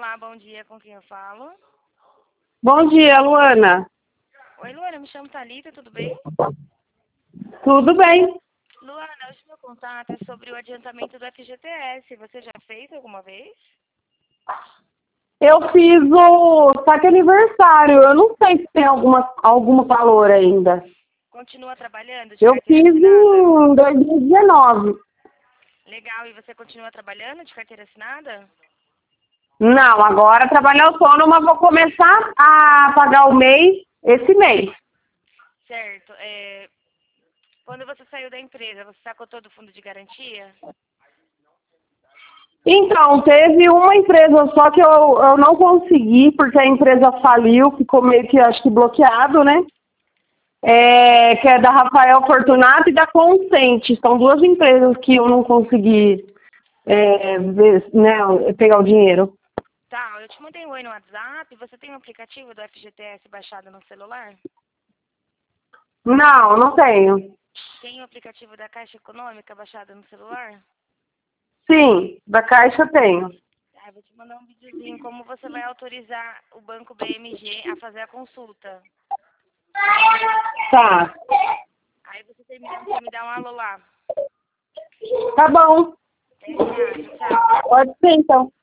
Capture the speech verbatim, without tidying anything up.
Olá, bom dia, com quem eu falo? Bom dia, Luana. Oi, Luana, me chamo Thalita, tudo bem? Tudo bem? Luana, hoje meu contato é sobre o adiantamento do F G T S. Você já fez alguma vez? Eu fiz o saque aniversário. Eu não sei se tem alguma, algum valor ainda. Continua trabalhando de Eu carteira fiz assinada? em dois mil e dezenove. Legal, e você continua trabalhando de carteira assinada? Não, agora trabalho autônoma, vou começar a pagar o mês esse mês. Certo. É... Quando você saiu da empresa, você sacou todo o fundo de garantia? Então, teve uma empresa só que eu, eu não consegui, porque a empresa faliu, ficou meio que, acho que, bloqueado, né? É, que é da Rafael Fortunato e da Consente. São duas empresas que eu não consegui é, ver, né, pegar o dinheiro. Tá, eu te mandei um oi no WhatsApp. Você tem um aplicativo do F G T S baixado no celular? Não, não tenho. Tem o aplicativo da Caixa Econômica baixado no celular? Sim, da Caixa tenho. Ah, vou te mandar um videozinho como você vai autorizar o Banco B M G a fazer a consulta. Tá. Aí você terminando, você me dá um alô lá. Tá bom. Até já, tchau. Pode ser então.